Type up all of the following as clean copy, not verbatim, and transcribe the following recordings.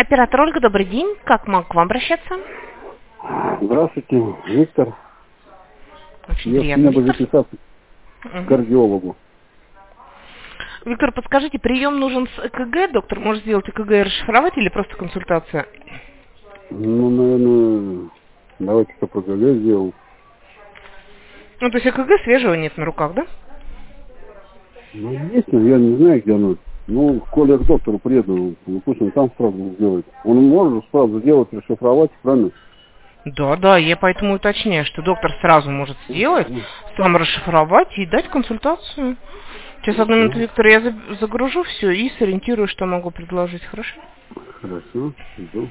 оператор Ольга, добрый день. Как могу к вам обращаться? Здравствуйте, Виктор. Очень Я приятно, хотел бы Виктор. записаться к кардиологу. Виктор, подскажите, прием нужен с ЭКГ? Доктор может сделать ЭКГ и расшифровать или просто консультация? Ну, наверное, давайте-ка по КГ сделал. Ну, то есть ЭКГ свежего нет на руках, да? Ну, есть, но я не знаю, где оно. Ну, коли я к доктору приеду, ну, пусть он там сразу сделает. Он может сразу сделать, расшифровать, правильно? Да, я поэтому уточняю, что доктор сразу может сделать, сам расшифровать и дать консультацию. Сейчас, одну минуту, Виктор, я загружу все и сориентирую, что могу предложить, хорошо? Хорошо, иду.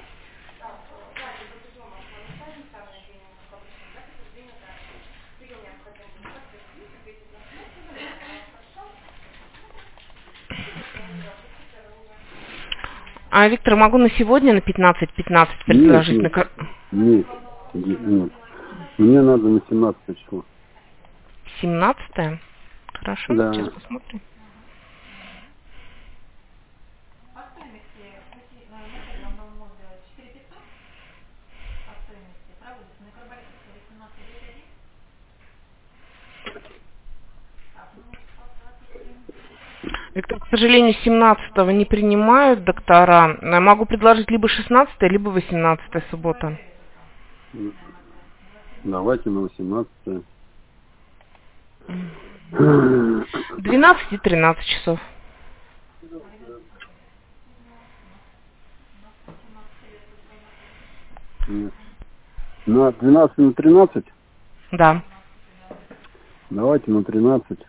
А, Виктор, могу на сегодня на 15:15 предложить Нет, на нет, нет. Мне надо на 17 число. 17-е? Хорошо, сейчас Да. посмотрим. Виктор, к сожалению, 17-го не принимают доктора. Могу предложить либо 16-е, либо 18-е суббота. Давайте на 18. 12 и 13 часов. Нет. На 12 на 13? Да. Давайте на 13.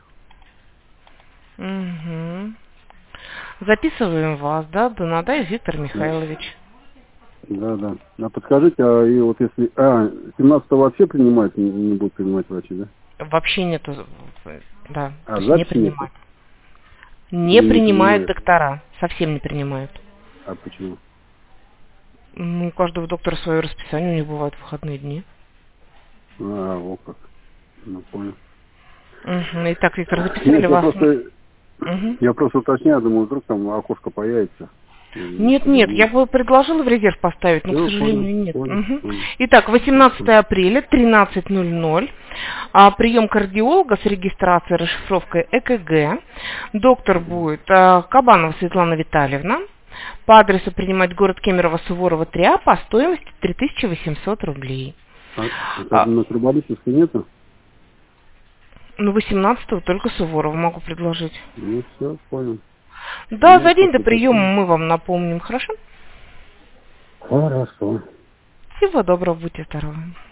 Угу. Записываем вас, да, Донадаев Виктор Михайлович. Да. А подскажите, а и вот если... 17 вообще принимают, не будут принимать врачи, да? Вообще нету, да, то есть не Записи нет? принимают. Не Или не принимают принимают? доктора, совсем не принимают. А почему? Ну, у каждого доктора свое расписание, у них бывают выходные дни. Вот как. Ну, понял. Угу. Итак, Виктор, записали Нет, вас? Угу. я просто уточняю, думаю, вдруг там окошко появится. Нет, я бы предложила в резерв поставить, но, к сожалению, нет. Понял. Итак, 18 апреля, 13:00. Прием кардиолога с регистрацией, расшифровкой ЭКГ. Доктор будет Кабанова Светлана Витальевна. По адресу принимать город Кемерово, Суворова, 3А по стоимости 3800 рублей. На Труболической нету? Ну, 18-го только Суворова могу предложить. Ну, все, понял. Да, за день до приема мы вам напомним, хорошо? Хорошо. Всего доброго, будьте здоровы.